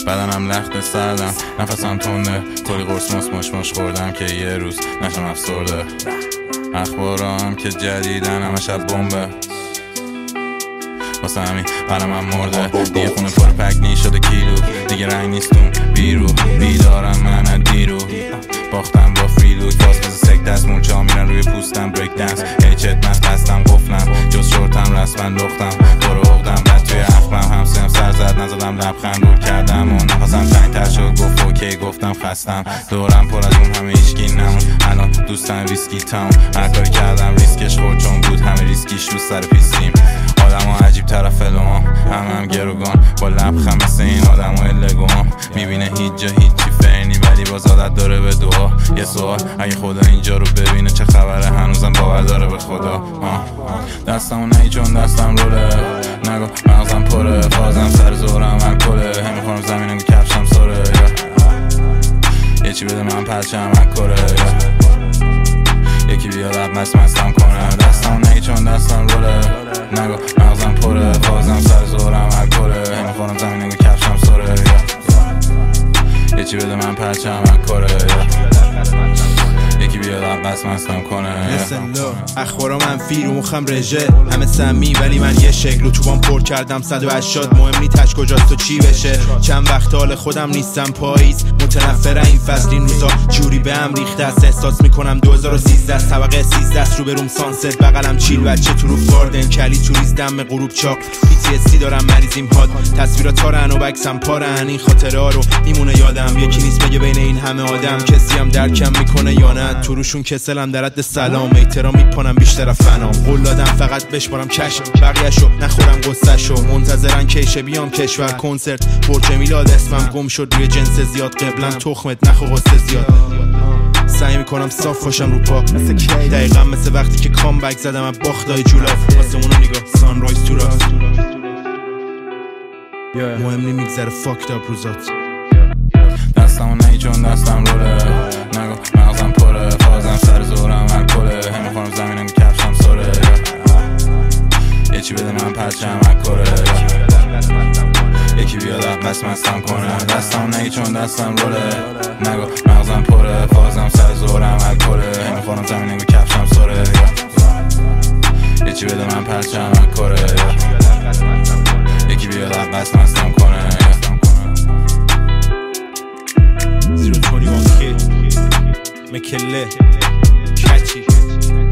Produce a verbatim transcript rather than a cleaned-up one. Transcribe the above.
بدنم لخت سردم، نفسم تنده، کلی قرص مش مش مش خوردم که یه روز نشم افسرده. اخبارام که جدیدن همه شب بمبه، واسه همین قلمم مرده. دیگه خونه پر پکنی شده کیلو، دیگه رنگ نیستون بیرو. بیدارم من دیرو، باختم با فریلوک، فاز بزه سک دست مورچه میرن روی پوستم بریک دنس. هی چت مست هستم قفلم، جز شورتم رسمن لختم، برو اغدم بد توی اخمم. همسیم سر زد نزدم لبخند رول کردم و نفسم تنگ تر شد. گفت اوکی گفتم خستم، دورم پر از اون همه ایشکی نمون. الان دوستم ویسکی تاون، هر کاری کردم ریسکش خورد چون بود همه ریسکیش رو سر پیستیم. آدم ها عجیب طرف لوام، همه هم گروگان با لبخند مثل این آدم های لگوام. میبینه هیچ جا هیچی فرنی ولی باز عادت داره به دعا. یه سوال اگه خدا اینجا رو ببینه چه خبره، هنوزم باور داره به خدا. دستمو نهی چون دستم روله، نگو مغزم پره، فازم سر زورم الکله. هم میخورم زمینم کفشم سره، یه چی بده من پرچم اکره، یکی بیاد مست مستم کنه. دستم نهی چون دستم روله، نگو مغزم پره، فازم سر زورم الکله. هم میخورم زمینم کفشم سره، یه چی بده من پرچم اکره، یکی بیاد بس مستم کنه. اخبارا منفی رو مخم رژه، همه سمی ولی من یه شکل. اتوبان پر کردم صد و هشتاد، مهم نی تش کجاست و چی بشه. چند وقت حال خودم نیستم پاییز، متنفر این فصل این روزا جوری به هم ریخته است. احساس میکنم دو هزار و سیزده طبقه سیزده است، رو به روم سانست، بغلم چیل بچه تو رو گاردن، کلی توریز دم غروب چاق. پی تی اس دی دارم مریضیم هاد، تصویرات تارن و بکسم پارن. این خاطره ها رو میمونه یادم، یکی نیست بگه بین این همه آدم کسی هم درکم میکنه یا نه. تو روشون کسلم در حد سلام، احترام میکنم بیشتر فنام. قول دادم فقط بشمارم کش، بقیه‌شو نخورم قصه‌شو. منتظرن کیشه بیام کشور کنسرت، برج میلاد اسمم گم شد روی جنس زیاد. قبلا تخمت نخو قصه زیاد، سعی میکنم صاف باشم رو پا. دقیقا مثل وقتی که کامبک زدم از باختای جولاف. واسه اونو نگاه سانرایز تو راست، مهم نی میگذره فاکت اپ روزات. دستمو نهی چون دستم روله، نگو مغزم پره، فازم سر زورم الکله. هم میخورم زمینم کفشم سره، یه چی بده من پرچم اکره، یکی بیاد بس مستم کنه. دستمو نهی چون دستم روله، نگو مغزم پره، فازم سر زورم الکله. هم میخورم زمینم کفشم سره، یه چی بده من پرچم اکره، یکی بیاد بس مستم کنه. زیرو بیست و یک کد مکله کچی